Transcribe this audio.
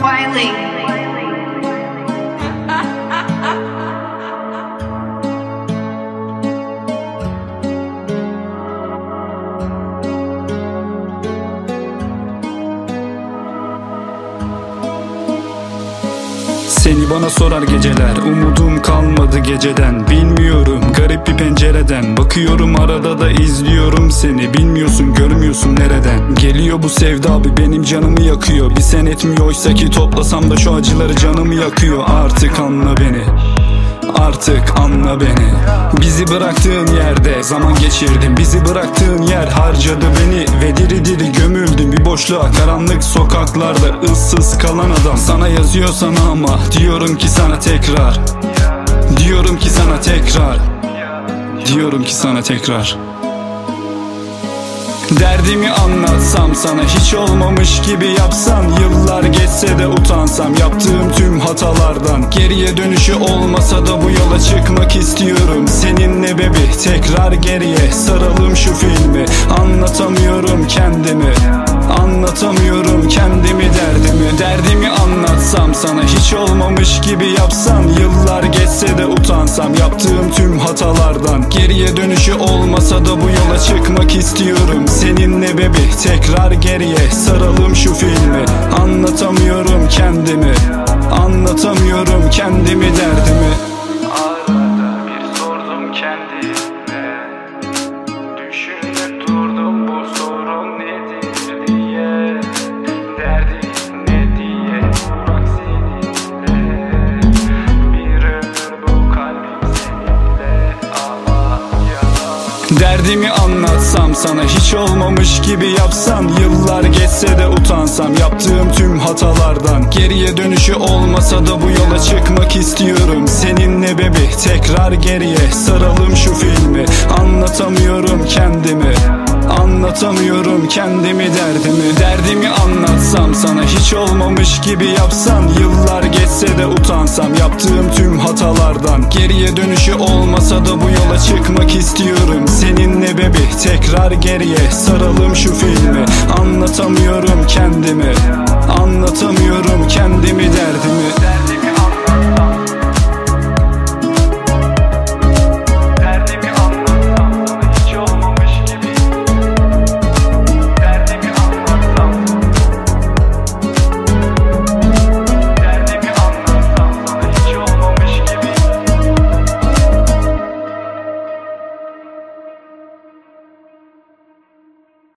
Wiley. Seni bana sorar geceler, umudum kalmadı geceden. Bilmiyorum, garip bir pencereden bakıyorum, arada da izliyorum seni. Bilmiyorsun, görmüyorsun nereden geliyor bu sevda abi, benim canımı yakıyor. Bir sen etmiyor, oysa ki toplasam da şu acıları canımı yakıyor. Artık anla beni, artık anla beni. Bizi bıraktığın yerde zaman geçirdim, bizi bıraktığın yer harcadı beni. Ve diri diri gömüldüm bir boşluğa, karanlık sokaklarda ıssız kalan adam. Sana yazıyor sana ama diyorum ki sana tekrar, diyorum ki sana tekrar, diyorum ki sana tekrar. Derdimi anlatsam sana, hiç olmamış gibi yapsam, yıllar geçse de utansam yaptığım tüm hatalardan. Geriye dönüşü olmasa da bu yola çıkmak istiyorum seninle bebi. Tekrar geriye saralım şu filmi. Anlatamıyorum kendimi, anlatamıyorum kendimi, derdimi. Derdimi anlatsam sana, hiç olmamış gibi yapsam, yıllar geçse de utansam yaptığım tüm hatalardan. Geriye dönüşü olmasa da bu yola çıkmak istiyorum seninle bebi. Tekrar geriye saralım şu filmi. Anlatamıyorum kendimi, anlatamıyorum kendimi, derdimi. Arada bir sordum kendime, düşünüp durdum bu sorun nedir diye. Derdin ne diye bırak seninle, bir ömür bu kalbim seninle ama ya. Derdimi anlatsam sana, hiç olmamış gibi yapsam, yıllar geçse de utansam yaptığım tüm hatalardan. Geriye dönüşü olmasa da bu yola çıkmak istiyorum seninle bebi. Tekrar geriye saralım şu filmi. Anlatamıyorum kendimi, anlatamıyorum kendimi, derdimi. Derdimi anlatsam sana, hiç olmamış gibi yapsam, yıllar geçse de utansam yaptığım tüm hatalardan. Geriye dönüşü olmasa da bu yola çıkmak istiyorum seninle bebi. Tekrar geriye saralım şu filmi. Anlatamıyorum kendimi,